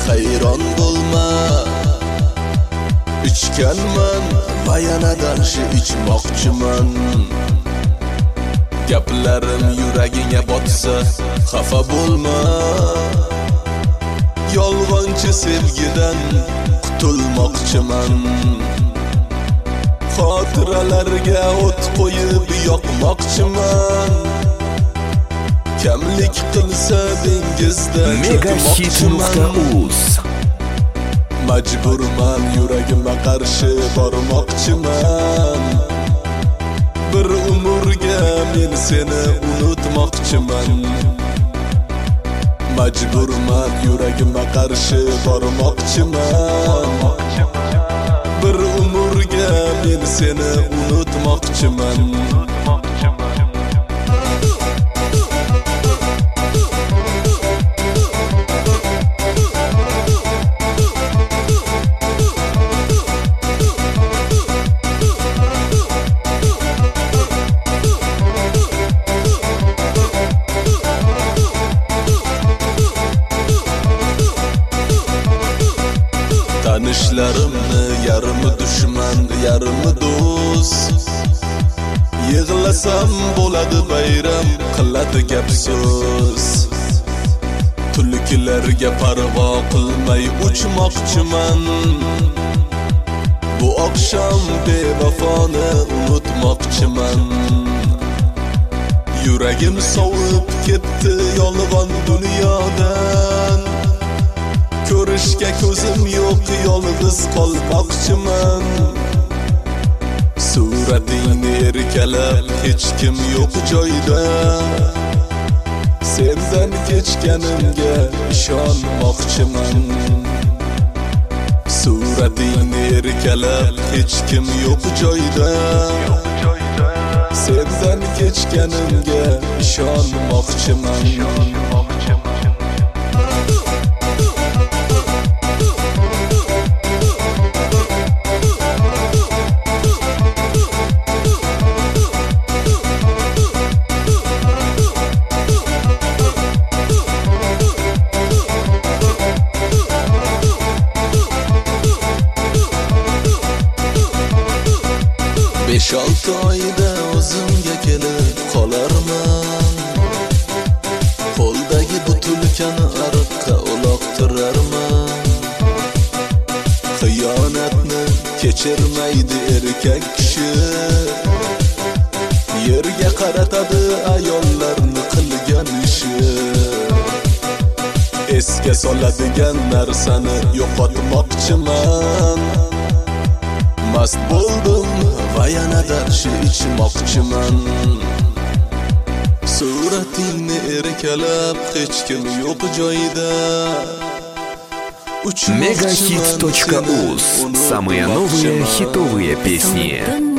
hayron bo'lma. İchganman va yanadan ichmoqchiman. Gaplarim yuragingga botsa xafa bo'lma. Yolg'onchi sevgidan qutulmoqchiman. Xotiralarga o't qo'yib yoqmoqchiman. Kamlik qilsa dengizda Megahit.uz. Majburman yuragimga qarshi bormoqchiman. Bir umrga men seni unutmoqchiman. Majburman yuragimga qarshi bormoqchiman. Bir umrga men seni unutmoqchiman. Tanışlarımni yarımı düşman, yarımı do'st. Yig'lasam bo'ladi bayram, qiladi gap so'z. Tulkilarga parvo qilmay uchmoqchiman. Bu oqshom bevafoni unutmoqchiman. Yuragim sovib ketdi yolg'on dunyodan. Ko'rishga ko'zim yo'q, yolg'iz qolmoqchiman. Suratingni erkalab hech kim yo'q joyda. Sendan kechganimga ishonmoqchiman. Suratingni erkalab hech kim yo'q joyda. Sendan kechganimga ishonmoqchiman. Besh-olti oyda o'zimga kelib qolarman. Qo'ldagi butulkani ariqqa uloqtirarman. Xiyonatni kechirmaydi erkak kishi. Yerga qaratadi ayollarni qilgan ishi. Esga soladigan narsani yo'qotmoqchiman. Mast bo'ldim va yanadan ichmoqchiman. Suratingni erkalab hech kim yo'q joyda. Megahit.uz. Самые новые хитовые песни.